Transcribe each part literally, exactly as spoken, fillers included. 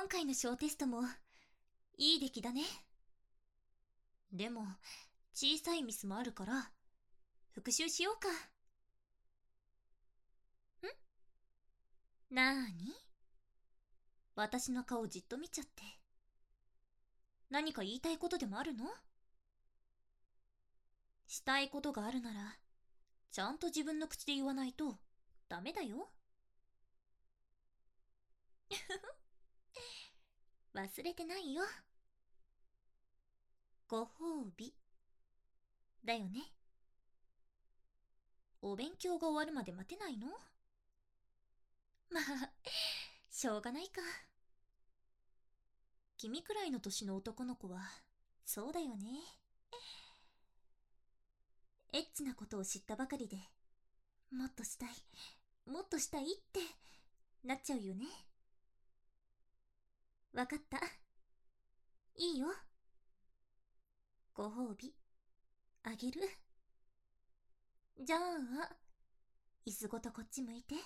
今回の小テストもいい出来だね。でも小さいミスもあるから復習しようか。ん？なーに？私の顔じっと見ちゃって。何か言いたいことでもあるの？したいことがあるならちゃんと自分の口で言わないとダメだよ。忘れてないよ。ご褒美だよね。お勉強が終わるまで待てないの？まあしょうがないか。君くらいの年の男の子はそうだよね。エッチなことを知ったばかりでもっとしたいもっとしたいってなっちゃうよね。わかった。いいよ。ご褒美あげる。じゃあ椅子ごとこっち向いて。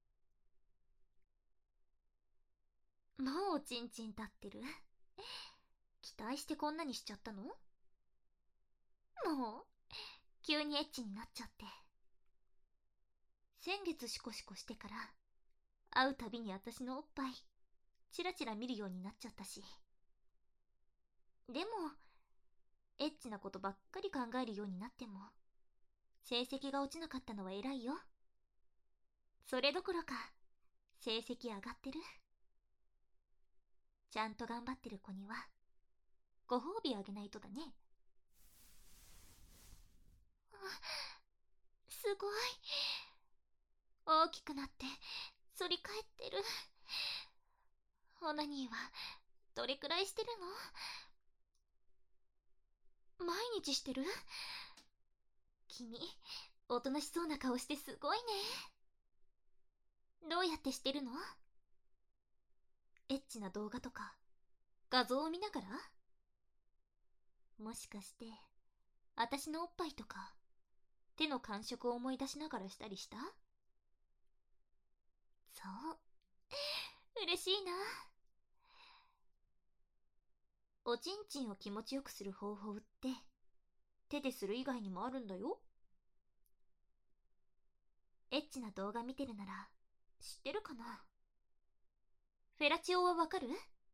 もうおちんちん立ってる。期待してこんなにしちゃったの？もう急にエッチになっちゃって。先月シコシコしてから会うたびに私のおっぱいチラチラ見るようになっちゃったし。でもエッチなことばっかり考えるようになっても成績が落ちなかったのは偉いよ。それどころか成績上がってる。ちゃんと頑張ってる子にはご褒美あげないとだね。すごい大きくなって反り返ってる。オナニーはどれくらいしてるの？毎日してる？君おとなしそうな顔してすごいね。どうやってしてるの？エッチな動画とか画像を見ながら？もしかして私のおっぱいとか手の感触を思い出しながらしたりした？そう、嬉しいな。おちんちんを気持ちよくする方法って手でする以外にもあるんだよ。エッチな動画見てるなら知ってるかな？フェラチオはわかる？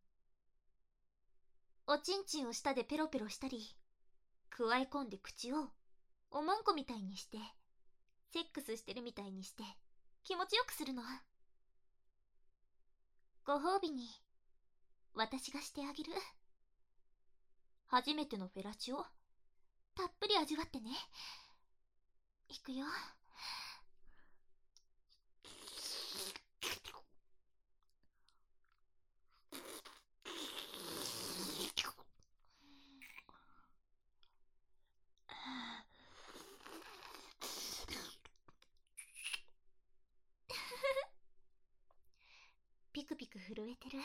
おちんちんを舌でペロペロしたり加え込んで口をおまんこみたいにしてセックスしてるみたいにして気持ちよくするの。ご褒美に私がしてあげる。初めてのフェラチオたっぷり味わってね。いくよ。ピクピク震えてる。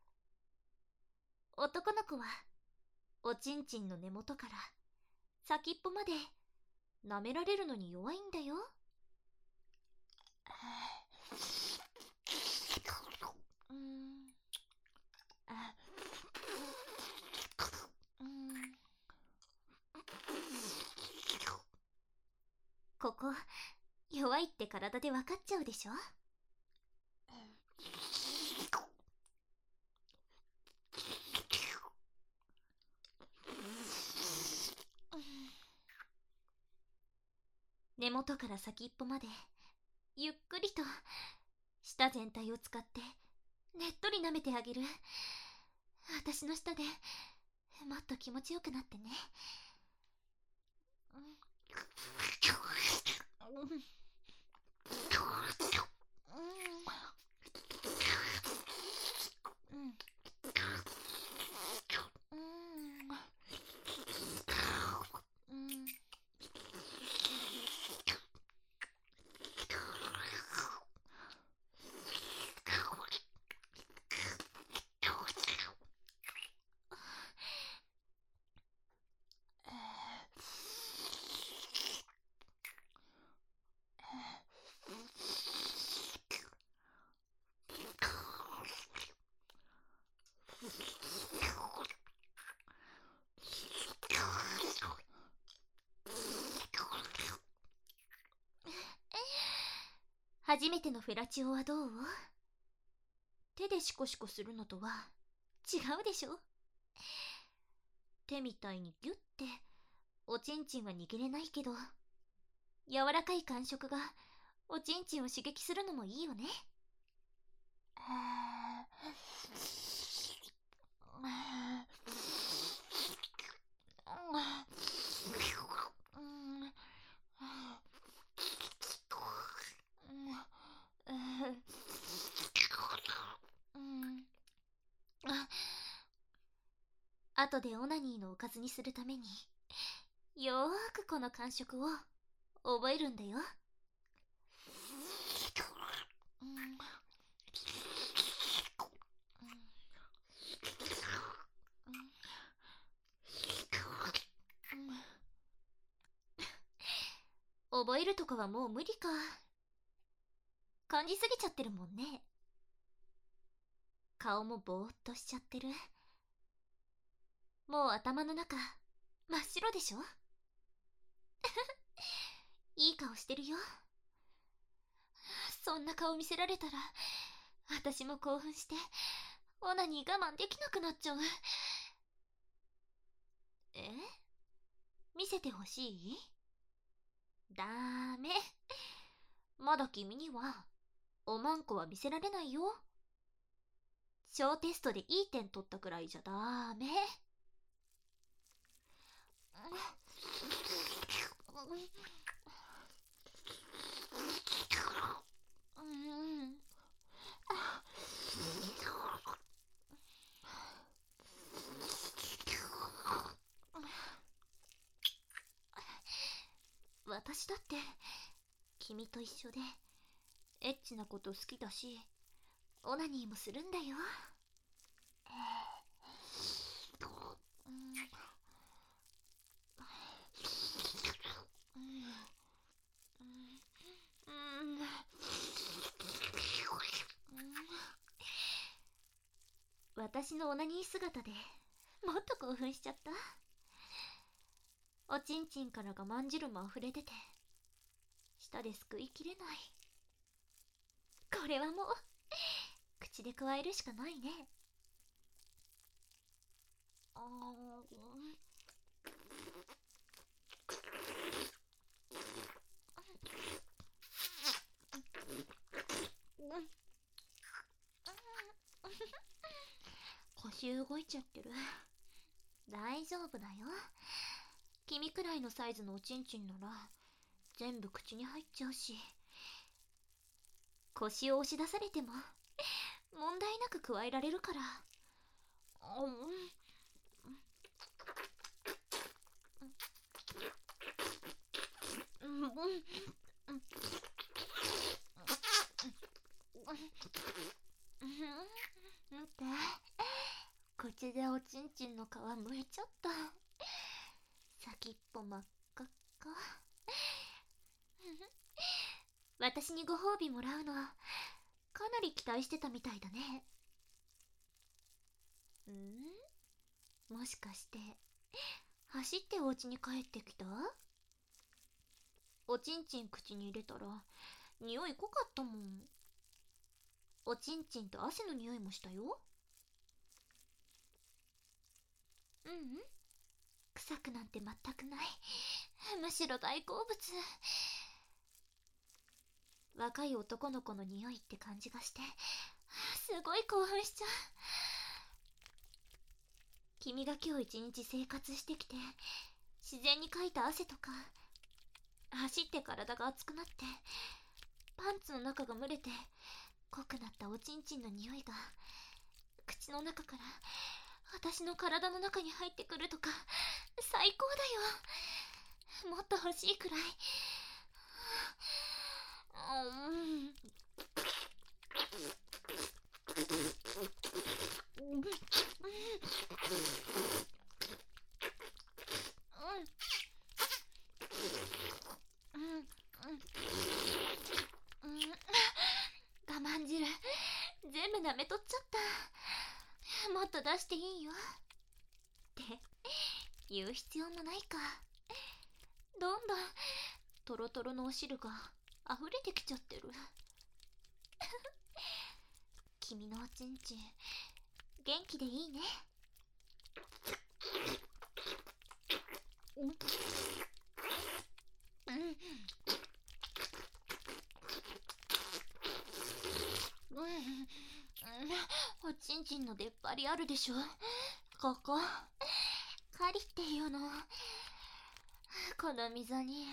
男の子はおちんちんの根元から先っぽまで舐められるのに弱いんだよ。うーんあうーんここ弱いって体で分かっちゃうでしょ。根元から先っぽまでゆっくりと舌全体を使ってねっとり舐めてあげる。私の舌でもっと気持ちよくなってね。うんうん初めてのフェラチオはどう？手でシコシコするのとは違うでしょ？手みたいにギュッておちんちんは握れないけど、柔らかい感触がおちんちんを刺激するのもいいよね。後でオナニーのおかずにするためによーくこの感触を覚えるんだよ。覚えるとかはもう無理か。感じすぎちゃってるもんね。顔もぼーっとしちゃってる。もう頭の中真っ白でしょ？いい顔してるよ。そんな顔見せられたら私も興奮してオナニー我慢できなくなっちゃう。え？見せてほしい？ダメ。まだ君にはおまんこは見せられないよ。小テストでいい点取ったくらいじゃダメ。私だって君と一緒でエッチなこと好きだし、オナニーもするんだよ。私のオナニー姿でもっと興奮しちゃった。おちんちんから我慢汁も溢れ出て舌ですくいきれない。これはもう口で加えるしかないね。あ腰動いちゃってる。大丈夫だよ。君くらいのサイズのおちんちんなら全部口に入っちゃうし、腰を押し出されても問題なく加えられるから。見て、口でおちんちんの皮むいちゃった。先っぽ真っ赤っか。私にご褒美もらうのかなり期待してたみたいだね。ん？もしかして走ってお家に帰ってきた？おちんちん口に入れたら匂い濃かったもん。おちんちんと汗の匂いもしたよ。ううん、臭くなんて全くない。むしろ大好物。若い男の子の匂いって感じがしてすごい興奮しちゃう。君が今日一日生活してきて自然にかいた汗とか、走って体が熱くなってパンツの中が蒸れて濃くなったおちんちんの匂いが口の中から私の体の中に入ってくるとか最高だよ。もっと欲しいくらい。我慢汁全部舐めとっちゃった。もっと出していいよって言う必要もないか。どんどんトロトロのお汁が溢れてきちゃってる。 君のおちんちん元気でいいね。うんうん、おちんちんの出っ張りあるでしょ。ここカリっていうの。この溝に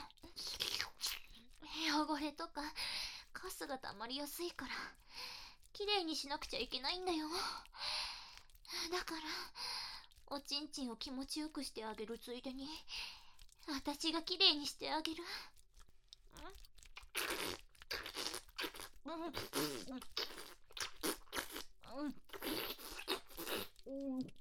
汚れとかカスが溜まりやすいからきれいにしなくちゃいけないんだよ。だからおちんちんを気持ちよくしてあげるついでに私がきれいにしてあげる。うんうんうんうん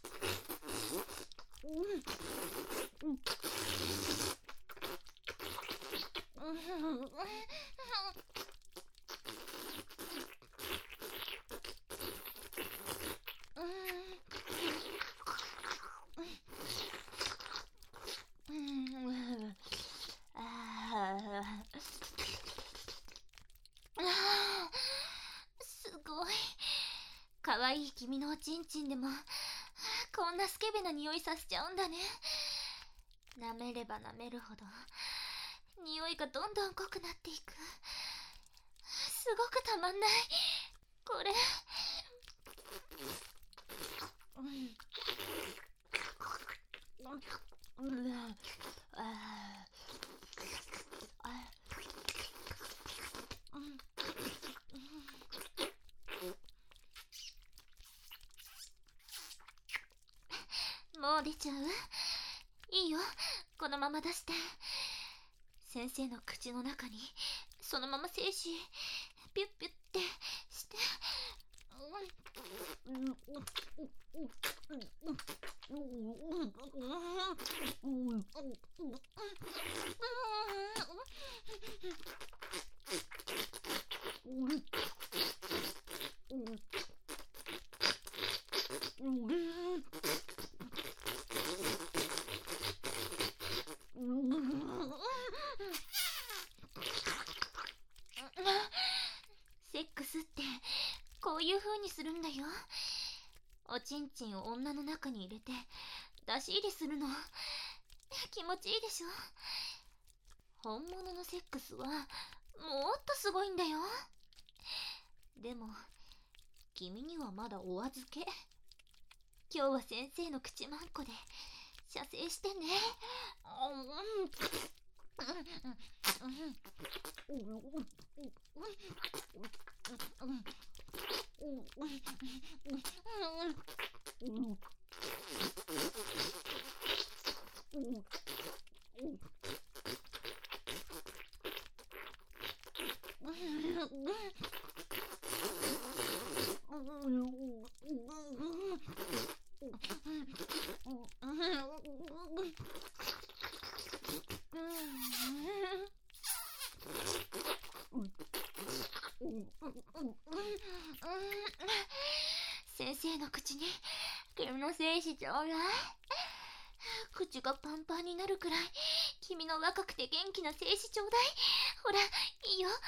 すごい。かわいい君のおちんちんでもこんなスケベな匂いさせちゃうんだね。舐めれば舐めるほど匂いがどんどん濃くなっていく。すごくたまんないこれ。もう出ちゃう？いいよ、このまま出して。先生の口の中にそのまま精子ピュッピュッってして。セックスってこういう風にするんだよ。おちんちんを女の中に入れて出し入れするの。気持ちいいでしょ。本物のセックスはもっとすごいんだよ。でも君にはまだお預け。今日は先生の口まんこで射精してね。先生の口に君の精子ちょうだい。口がパンパンになるくらい君の若くて元気な精子ちょうだい。ほら、いいよ、言って。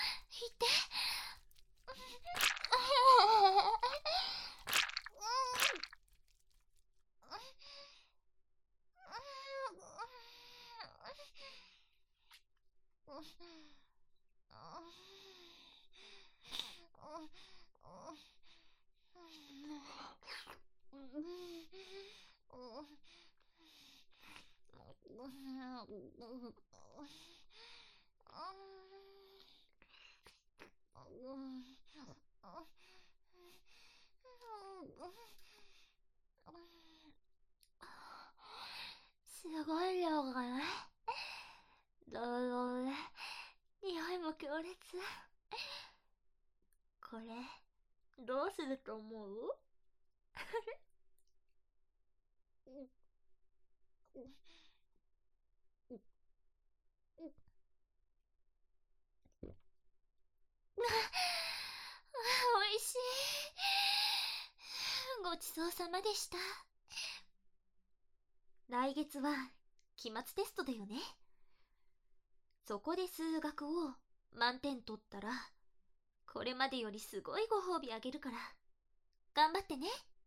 すごい量がない？ドロドロで匂いも強烈。これどうすると思う？おいしい。ごちそうさまでした。来月は期末テストだよね。そこで数学を満点取ったらこれまでよりすごいご褒美あげるから頑張ってね。